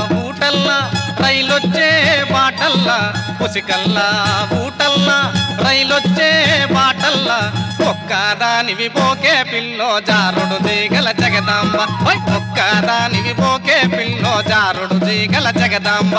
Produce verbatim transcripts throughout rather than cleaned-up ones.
ఊటల్లా రైలొచ్చే బాటల్లా ఉసికల్లా ఊటల్లా రైలొచ్చే బాటల్లా ఒక్కదానివి పోకే పిల్లో జారుడు జీగల జగదాంబ ఒక్కదానివి పోకే పిల్లో జారుడు జీగల జగదాంబ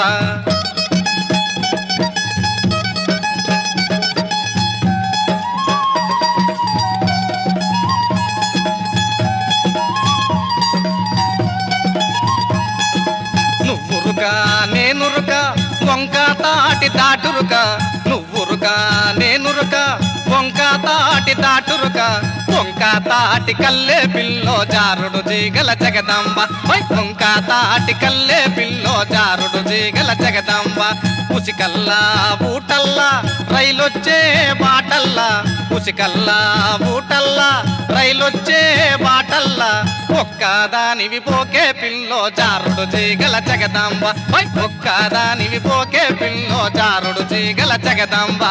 నువ్వురుక నేనురుక వంక తాటి దాటురుక నువ్వురుక నేనురుక వంక తాటి దాటురుక వంక తాటి కల్లే పిల్లో జారుడు జీగల జగదాంబ వంక తాటి కల్లే పిల్లో జారుడు జీగల జగదాంబ ఉసికల్లా ఊటల్లా రైలొచ్చే బాటల్లా ఉసికల్లా ఊటల్లా రైలొచ్చే బాటల్లా ఒక్కదానివి పోకే పిల్లో జారుడు జీగల జగదాంబ ఒక్కదానివి పోకే పిల్లో జారుడు జీగల జగదాంబ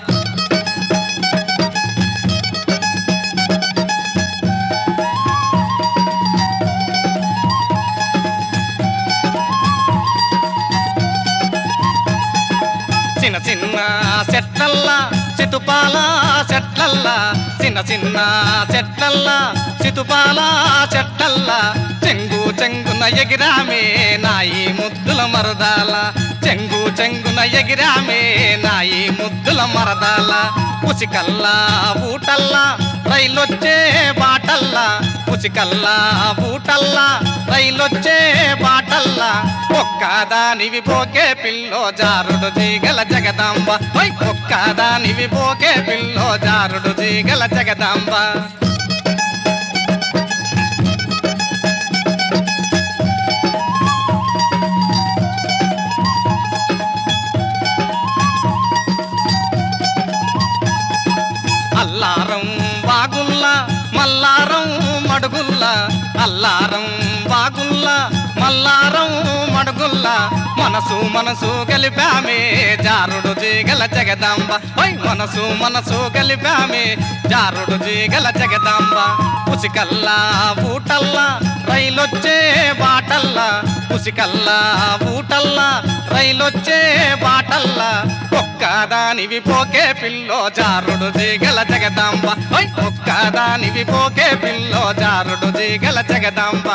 చిన్న చిన్న చెట్లల్లా సితుపాల చెట్లల్లా చిన్న చిన్న చెట్లల్లా సితుపాల చెట్లల్లా చెంగు చెంగున ఎగిరామే నాయి ముద్దుల మరదాల చెంగు చెంగున ఎగిరామే నాయి ముద్దుల మరదాల ఉసికల్లా ఊటల్లా రైలొచ్చే బాటల్లా ఉసికల్లా ఊటల్లా రైలొచ్చే బాటల్లా ఒక్కదానివి పోకే పిల్లో జారుడు జీగల జగదాంబ ఒక్కదానివి పోకే పిల్లో జారుడు జీగల జగదాంబ అల్లారం వాగుల్లా మల్లారం మడుగుల్లా అల్లారం వాగుల్లా మల్లారం మడుగుల్లా మనసు మనసు కలిపామే జారుడు జీగల జగదాంబ మనసు మనసు కలిపామే జారుడు జీగల జగదాంబ ఉసికల్లా ఊటల్లా రైలొచ్చే బాటల్లా ఉసికల్లా ఊటల్లా రైలొచ్చే బాటల్లా ఒక్కదానివి పోకే పిల్లో జారుడు జీగల జగదాంబ ఒక్కదానివి పోకే పిల్లో జారుడు జీగల జగదాంబ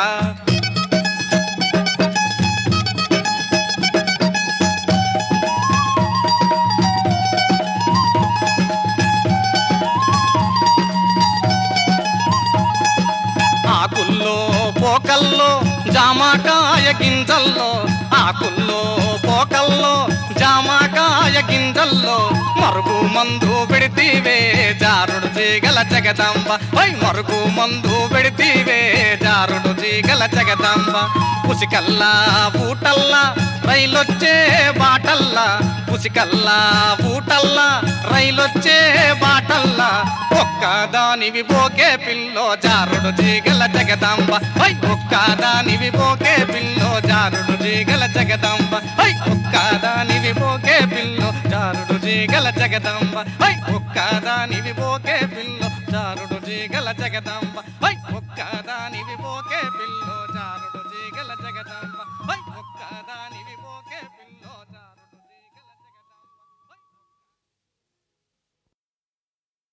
ఆకుల్లో పోకల్లో జామకాయ గింజల్లో ఆకుల్లో పోకల్లో జామకాయ గింజల్లో మరుగు మందు పెడితీవే జారుడు జీగల జగదాంబ మరుగు మందు పెడితీవే జారుడు జీగల జగదాంబ ఉసికల్లా ఊటల్లా రైలొచ్చే బాటల్లా ఉసికల్లా ఊటల్లా రైలొచ్చే బాటల్లా ఒక్కదానివి పోకే పిల్లో జారుడు జీగల జగదాంబ ఒక్కదానివి పోకే పిల్లో జారుడు జీగల జగదాంబ ఒక్కదానివి పోకే పిల్లో జారుడు జీగల జగదాంబ ఒక్కదానివి పోకే పిల్లో జారుడు జీగల జగదాంబ